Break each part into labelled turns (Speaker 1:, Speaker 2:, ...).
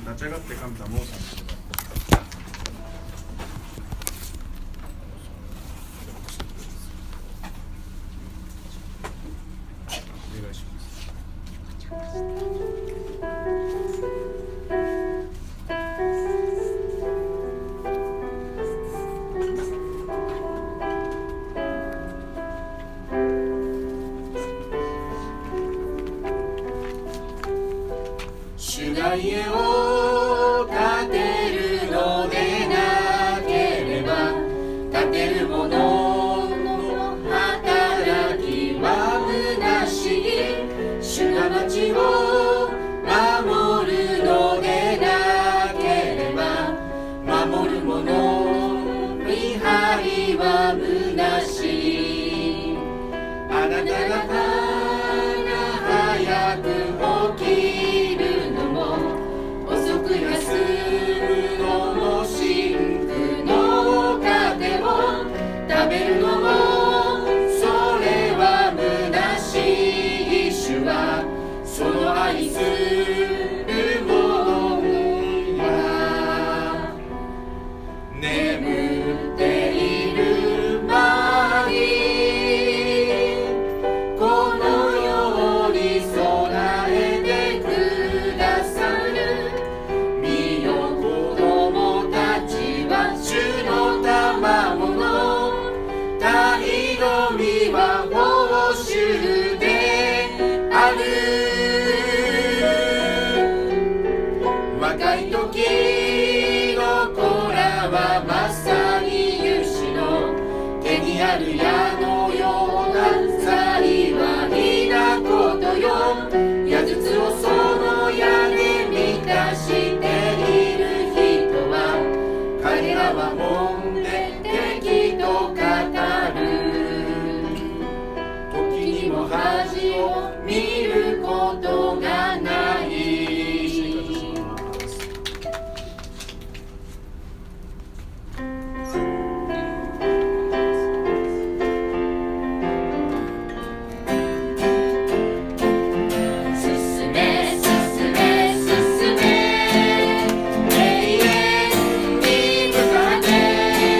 Speaker 1: 立ち上がって神様を賛美してください。お願いします。
Speaker 2: 主が家を建てるのでなければ、建てる者の働きは虚しい。主が町を守るのでなければ、守る者の見張りは虚しい。あなた方が早く起きるのも遅く休むのも、真紅の糧を食べるのもそれは虚しい。主はその愛する者は眠っている間にこの世に備えてくださる。見よ子供たちは主の賜物、大の実は報酬である。若い時の子らはまさに勇士の手にある矢のような幸いなことよ。矢筒をその矢で満たしている人は、彼らはもんで敵と語る。時にも恥を見ることがない。進め進め進め、永遠に向かって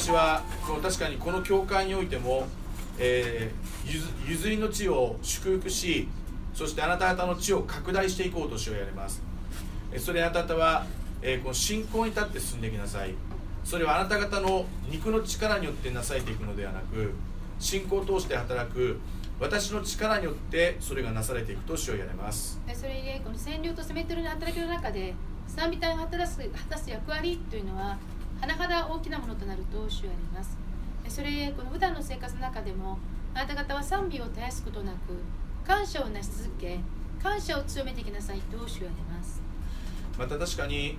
Speaker 1: 私は確かにこの教会においても、譲りの地を祝福し、そしてあなた方の地を拡大していこうと主をやります。それあなた方は、この信仰に立って進んでいきなさい。それはあなた方の肉の力によってなされていくのではなく、信仰を通して働く私の力によってそれがなされていくと主をやります。
Speaker 2: それでこの占領とセメトルの働きの中で賛美隊が果たす役割というのは甚だ大きなものとなると主はやります。それでこの普段の生活の中でもあなた方は賛美を絶やすことなく感謝をなし続け、感謝を強めていきなさいと主はやります。
Speaker 1: また確かに、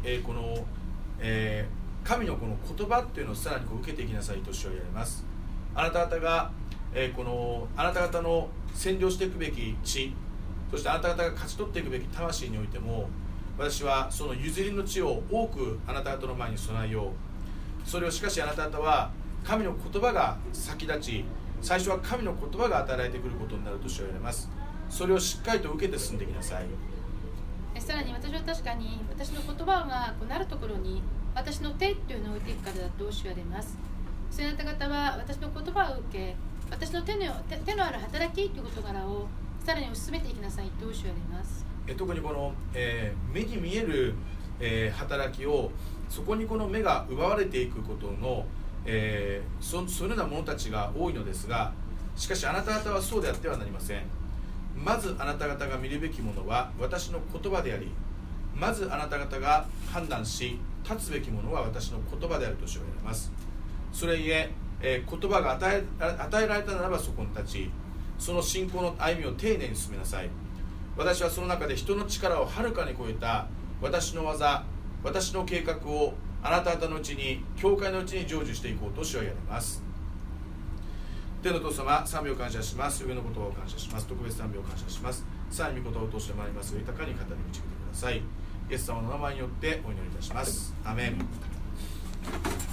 Speaker 1: 神のこの言葉というのをさらに受けていきなさいと主はやります。あなた方が、あなた方の占領していくべき地、そしてあなた方が勝ち取っていくべき魂においても、私はその譲りの地を多くあなた方の前に備えよう。それをしかしあなた方は神の言葉が先立ち、最初は神の言葉が与えられてくることになると主は言われます。それをしっかりと受けて進んでいきなさい。
Speaker 2: さらに私は確かに私の言葉がなるところに私の手というのを置いていくからだと主は言われます。それあなた方は私の言葉を受け、私の手のある働きという事柄をさらに進めていきなさいと主は言われます。
Speaker 1: 特にこの、目に見える、働きをそこにこの目が奪われていくことの、そういうような者たちが多いのですが、しかしあなた方はそうであってはなりません。まずあなた方が見るべきものは私の言葉であり、まずあなた方が判断し立つべきものは私の言葉であると主は言われます。それゆえ、言葉が与えられたならばそこに立ち、その信仰の歩みを丁寧に進めなさい。私はその中で人の力をはるかに超えた私の技、私の計画をあなた方のうちに、教会のうちに成就していこうと主は言われます。天のお父様、賛美を感謝します。上の言葉を感謝します。特別賛美を感謝します。さらに御言葉を通してまいりますが、豊かに語り導いてください。イエス様の名前によってお祈りいたします。アメン。